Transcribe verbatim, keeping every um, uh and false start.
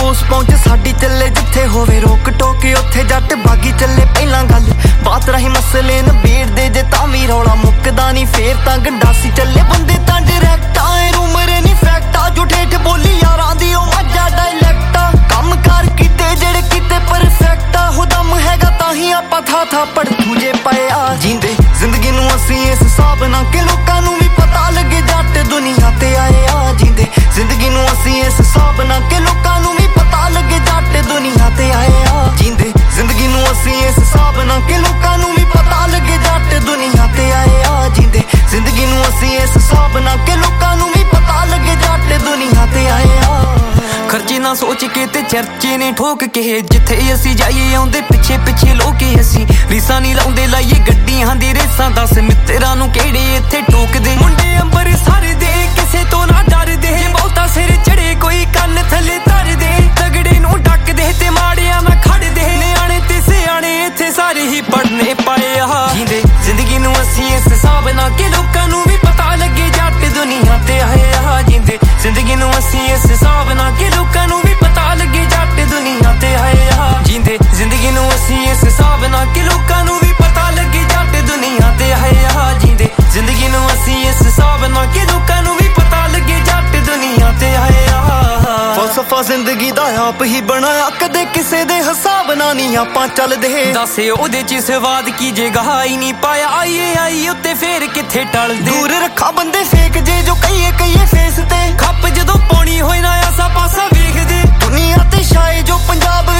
ਉਸ ਪਹੁੰਚ ਸਾਡੀ ਚੱਲੇ ਜਿੱਥੇ ਹੋਵੇ ਰੋਕ ਟੋਕ ਉੱਥੇ ਜੱਟ ਬਾਗੀ ਚੱਲੇ ਪਹਿਲਾਂ ਗੱਲ ਬਾਤ ਰਹੀ ਮਸਲੇ ਨਬੇੜਦੇ ਜੇ ਤਾਂ ਵੀ ਰੌਲਾ ਮੁੱਕਦਾ ਨਹੀਂ ਫੇਰ ਤਾਂ ਗੰਡਾਸੀ ਚੱਲੇ ਬੰਦੇ ਤਾਂ ਡਾਇਰੈਕਟ ਆਏ ਰੂਮਰ ਨਹੀਂ ਫੈਕਟਾ ਜੋ ਠੇਠ ਬੋਲੀ ਯਾਰਾਂ ਦੀ ਉਹ ਮੱਝਾ ਡਾਇਲੈਕਟਾ ਕੰਮ ਕਾਰ ਕੀਤੇ ਜਿਹੜੇ ਕੀਤੇ ਪਰਫੈਕਟਾ ਹੋ ਦਮ ਹੈਗਾ ਤਾਂ ਹੀ ਆਪਾਂ ਥਾ ਥਾ ਪੜਥੂ ਜੇ ਪਏ ਆ ਜਿੰਦੇ ਜ਼ਿੰਦਗੀ ਨੂੰ ਅਸੀਂ ਇਸ ਹਿਸਾਬ ਨਾਲ ਕਿ ਲੋਕਾਂ ਨੂੰ ਵੀ ਪਤਾ ਲੱਗੇ ਜੱਟ ਦੁਨੀਆ ਤੇ ਆਏ ਆ ਜਿੰਦੇ ਜ਼ਿੰਦਗੀ ਨੂੰ ਅਸੀਂ ਇਸ ਹਿਸਾਬ ਨਾਲ ਕਿ ਲੋਕਾਂ ਨੂੰ ਵੀ ਪਤਾ ਲੱਗੇ ਜੱਟ ਦੁਨੀਆ ਤੇ ਆਏ ਆ ਜਿੰਦੇ ਜ਼ਿੰਦਗੀ ਨੂੰ ਅਸੀਂ ਇਸ ਹਿਸਾਬ ਨਾਲ ਕਿ ਲੋਕਾਂ ਨੂੰ ਵੀ ਪਤਾ ਲੱਗੇ ਜੱਟ ਦੁਨੀਆ ਤੇ ਆਏ ਆ ਜਿੰਦੇ ਜ਼ਿੰਦਗੀ ਨੂੰ ਅਸੀਂ ਇਸ ਹਿਸਾਬ ਨਾਲ ਕਿ ਲੋਕਾਂ ਨੂੰ ਵੀ ਪਤਾ ਲੱਗੇ ਜੱਟ ਦੁਨੀਆ ਤੇ ਆਏ ਆ ਖਰਚੇ ਨਾ ਸੋਚ ਕੇ ਤੇ ਚਰਚੇ ਨੇ ਠੋਕ ਕੇ ਜਿੱਥੇ ਅਸੀਂ ਜਾਈਏ ਆਉਂਦੇ ਪਿੱਛੇ ਪਿੱਛੇ ਲੋਕੇ ਅਸੀਂ ਰੀਸਾਂ ਨਹੀਂ ਲਾਉਂਦੇ ਲਾਈਏ ਗੱਡੀਆਂ ਦੀ ਰੇਸਾਂ ਦੱਸ ਮਿੱਤਰਾਂ ਨੂੰ ਕਿਹੜੇ ਇੱਥੇ ਟੋਕਦੇ ਮੁੰਡੇ ਅੰਬਰ ਸਾਰੇ ਦੇ ਕਿਸੇ ਤੋਂ ਨਾ ਡਰਦੇ ਜੇ ਬਹੁਤਾ ਸਿਰ ਚੜੇ ਕੋਈ ਕੰਨ ਥੱਲੇ ਧਰਦੇ ਤਗੜੇ ਨੂੰ ਡੱਕਦੇ ਤੇ ਮਾੜਿਆਂ ਨਾ ਖੜਦੇ ਨਿਆਣੇ ਤੇ ਸਿਆਣੇ ਇੱਥੇ ਸਾਰੇ ਹੀ ਪੜਨੇ ਪਏ ਆ ਜਿੰਦੇ ਜ਼ਿੰਦਗੀ ਨੂੰ ਅਸੀਂ ਇਸ ਹਿਸਾਬ ਨਾਲ ਕਿ ਲੋਕਾਂ ਨੂੰ ਵੀ ਪਤਾ ਲੱਗੇ ਜੱਟ ਦੁਨੀਆ ਤੇ ਆਏ ਆ ਜਿੰਦੇ ਜ਼ਿੰਦਗੀ ਨੂੰ ਅਸੀਂ ਇਸ ਹਿਸਾਬ ਨਾਲ ਕਿ ਲੋਕਾਂ ਨੂੰ ਵੀ ਪਤਾ ਲੱਗੇ ਜੱਟ ਦੁਨੀਆ ਤੇ ਆਏ ਆ ਜਿੰਦੇ ਜ਼ਿੰਦਗੀ ਨੂੰ ਅਸੀਂ ਇਸ ਹਿਸਾਬ ਨਾਲ ਕਿ ਲੋਕਾਂ ਨੂੰ ਵੀ ਪਤਾ ਲੱਗੇ ਜੱਟ ਦੁਨੀਆ ਤੇ ਆਏ ਆ ਜਿੰਦੇ ਜ਼ਿੰਦਗੀ ਨੂੰ ਅਸੀਂ ਇਸ ਹਿਸਾਬ ਨਾਲ ਕਿ ਲੋਕਾਂ ਨੂੰ ਵੀ ਪਤਾ ਲੱਗੇ ਜੱਟ ਦੁਨੀਆ ਤੇ ਆਏ ਆ ਫਲਸਫਾ ਜ਼ਿੰਦਗੀ ਦਾ ਆਪ ਹੀ ਬਣਾਇਆ ਕਦੇ ਕਿਸੇ ਦੇ ਹਿਸਾਬ ਨਾਲ ਨਹੀਂ ਆਪਾਂ ਚੱਲਦੇ ਦੱਸੇ ਉਹਦੇ ਚ ਸਵਾਦ ਕੀ ਜੇ ਗਹਾਈ ਨਹੀਂ ਪਾਇਆ ਆਈਏ ਆਈ ਉੱਤੇ ਫੇਰ ਕਿੱਥੇ ਟਲਦੇ ਦੂਰ ਰੱਖਾ ਬੰਦੇ ਫੇਕ ਜੇ ਜੋ ਕਹੀਏ ਕਹੀਏ ਫੇਸ ਤੇ ਖੱਪ ਜਦੋਂ ਪਾਉਣੀ ਹੋਏ ਨਾ ਆਸਾ ਪਾਸਾ ਵੇਖਦੇ ਦੁਨੀਆ ਤੇ ਸ਼ਾਇਦ ਜੋ ਪੰਜਾਬ